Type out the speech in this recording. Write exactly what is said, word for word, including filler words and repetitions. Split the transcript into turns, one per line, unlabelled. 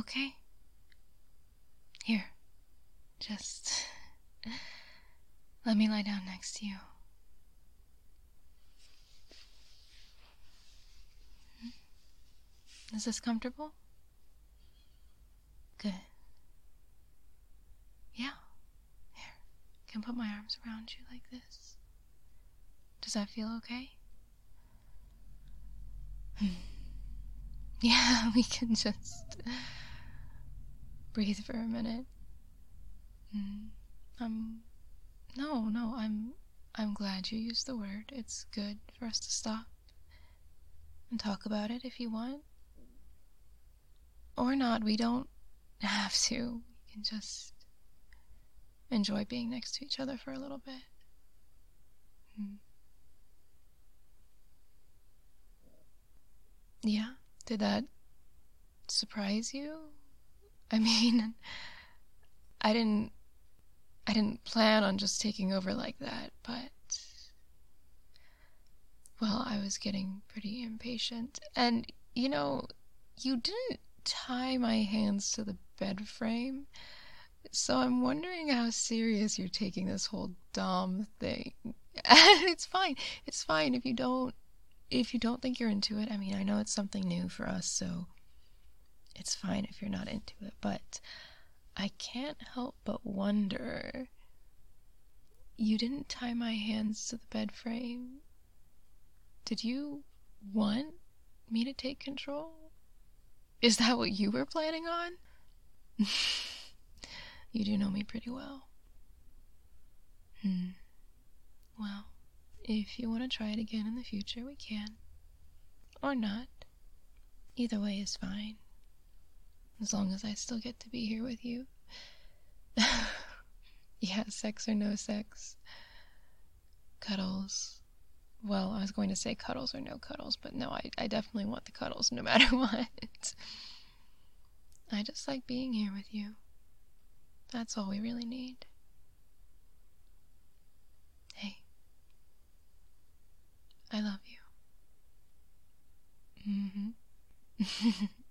Okay. Here. Just let me lie down next to you. Is this comfortable? Good. Yeah. Here. I can put my arms around you like this. Does that feel okay? Yeah, we can just breathe for a minute. Mm. Um, no, no, I'm, I'm glad you used the word. It's good for us to stop and talk about it if you want. Or not, we don't have to. We can just enjoy being next to each other for a little bit. Mm. Yeah? Did that surprise you? I mean, I didn't I didn't plan on just taking over like that, but well, I was getting pretty impatient. And you know, you didn't tie my hands to the bed frame. So I'm wondering how serious you're taking this whole dom thing. It's fine. It's fine if you don't if you don't think you're into it. I mean, I know it's something new for us, so it's fine if you're not into it, but I can't help but wonder. You didn't tie my hands to the bed frame. Did you want me to take control? Is that what you were planning on? You do know me pretty well. Hmm. Well, if you want to try it again in the future, we can. Or not. Either way is fine. As long as I still get to be here with you. Yeah, sex or no sex. Cuddles. Well, I was going to say cuddles or no cuddles, but no, I, I definitely want the cuddles no matter what. I just like being here with you. That's all we really need. Hey, I love you. Mm-hmm.